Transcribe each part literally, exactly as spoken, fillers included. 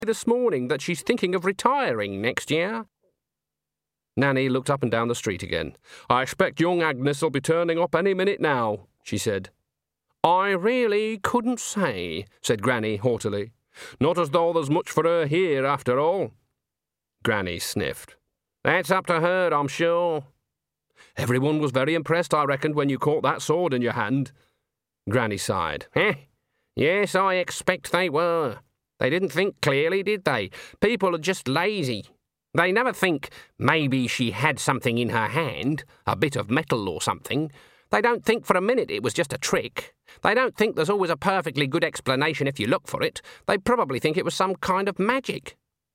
this morning that she's thinking of retiring next year. Nanny looked up and down the street again. I expect young Agnes'll be turning up any minute now, she said. I really couldn't say, said Granny haughtily. Not as though there's much for her here, after all. Granny sniffed. That's up to her, I'm sure. Everyone was very impressed, I reckoned, when you caught that sword in your hand. Granny sighed. Eh? Yes, I expect they were. They didn't think clearly, did they? People are just lazy. They never think maybe she had something in her hand, a bit of metal or something. They don't think for a minute it was just a trick. They don't think there's always a perfectly good explanation if you look for it. They probably think it was some kind of magic.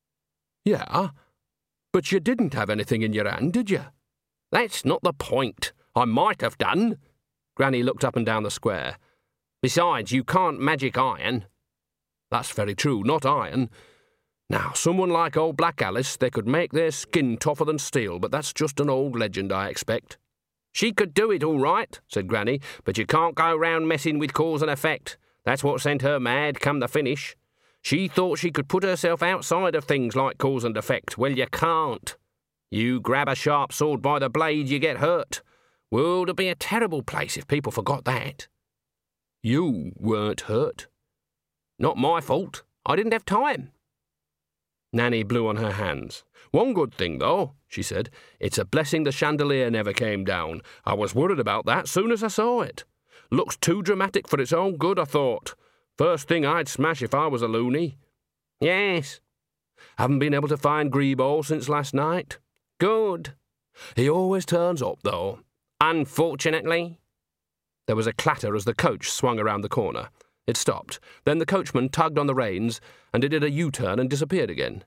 Yeah, but you didn't have anything in your hand, did you? That's not the point. I might have done. Granny looked up and down the square. Besides, you can't magic iron. That's very true, not iron. Now, someone like old Black Alice, they could make their skin tougher than steel, but that's just an old legend, I expect. She could do it all right, said Granny, but you can't go round messing with cause and effect. That's what sent her mad, come the finish. She thought she could put herself outside of things like cause and effect. Well, you can't. You grab a sharp sword by the blade, you get hurt. World'd be a terrible place if people forgot that. You weren't hurt. Not my fault. I didn't have time. Nanny blew on her hands. One good thing, though, she said. It's a blessing the chandelier never came down. I was worried about that soon as I saw it. Looks too dramatic for its own good, I thought. First thing I'd smash if I was a loony. Yes. Haven't been able to find Grebo since last night. Good. He always turns up, though. Unfortunately. There was a clatter as the coach swung around the corner. It stopped. Then the coachman tugged on the reins, and it did a U-turn and disappeared again.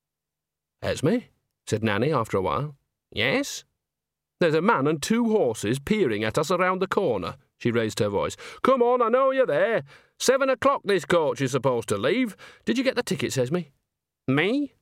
Esme? Said Nanny after a while. Yes? There's a man and two horses peering at us around the corner. She raised her voice. Come on, I know you're there. Seven o'clock this coach is supposed to leave. Did you get the tickets, Esme? Me?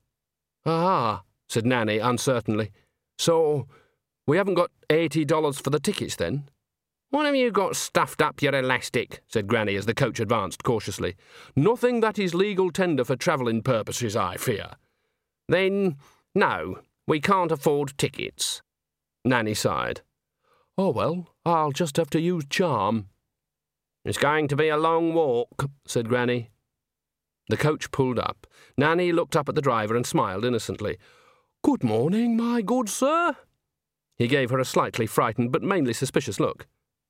Ah, said Nanny uncertainly. So, we haven't got eighty dollars for the tickets, then? What have you got stuffed up your elastic? Said Granny as the coach advanced cautiously. Nothing that is legal tender for travelling purposes, I fear. Then, no, we can't afford tickets. Nanny sighed. Oh, well, I'll just have to use charm. It's going to be a long walk, said Granny. The coach pulled up. Nanny looked up at the driver and smiled innocently. Good morning, my good sir. He gave her a slightly frightened but mainly suspicious look.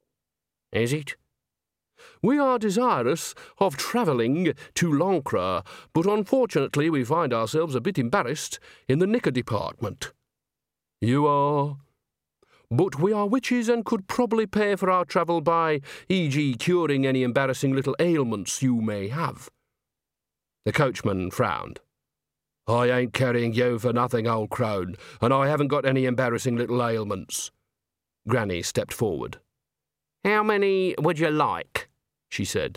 Is it? We are desirous of travelling to Lancre, but unfortunately we find ourselves a bit embarrassed in the knicker department. You are? But we are witches and could probably pay for our travel by, for example curing any embarrassing little ailments you may have. The coachman frowned. I ain't carrying you for nothing, old crone, and I haven't got any embarrassing little ailments. Granny stepped forward. How many would you like? She said.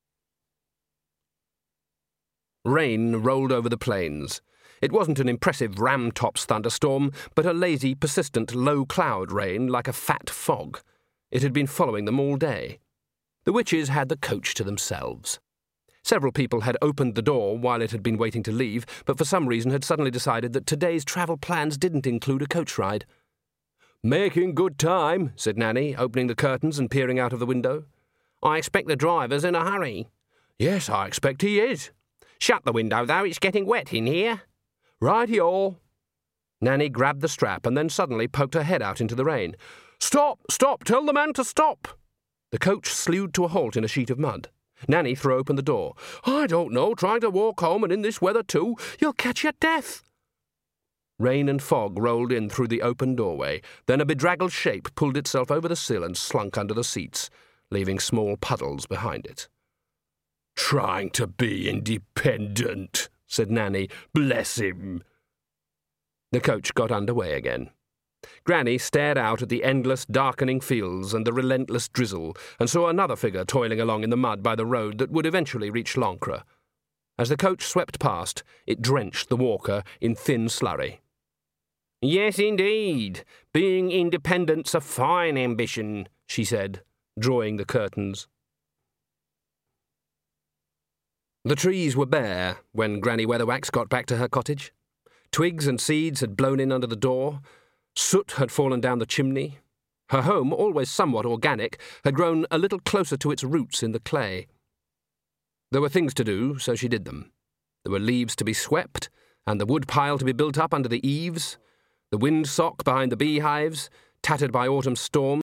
Rain rolled over the plains. It wasn't an impressive ram-tops thunderstorm, but a lazy, persistent, low-cloud rain like a fat fog. It had been following them all day. The witches had the coach to themselves. Several people had opened the door while it had been waiting to leave, but for some reason had suddenly decided that today's travel plans didn't include a coach ride. Making good time, said Nanny, opening the curtains and peering out of the window. I expect the driver's in a hurry. Yes, I expect he is. Shut the window, though, it's getting wet in here. Righty-o. Nanny grabbed the strap and then suddenly poked her head out into the rain. Stop, stop, tell the man to stop. The coach slewed to a halt in a sheet of mud. Nanny threw open the door. I don't know, trying to walk home and in this weather too, you'll catch your death. Rain and fog rolled in through the open doorway. Then a bedraggled shape pulled itself over the sill and slunk under the seats, leaving small puddles behind it. Trying to be independent, said Nanny. Bless him. The coach got under way again. Granny stared out at the endless darkening fields and the relentless drizzle, and saw another figure toiling along in the mud by the road that would eventually reach Lancre. As the coach swept past, it drenched the walker in thin slurry. Yes, indeed. Being independent's a fine ambition, she said, drawing the curtains. The trees were bare when Granny Weatherwax got back to her cottage. Twigs and seeds had blown in under the door. Soot had fallen down the chimney. Her home, always somewhat organic, had grown a little closer to its roots in the clay. There were things to do, so she did them. There were leaves to be swept, and the wood pile to be built up under the eaves, the windsock behind the beehives, tattered by autumn storms,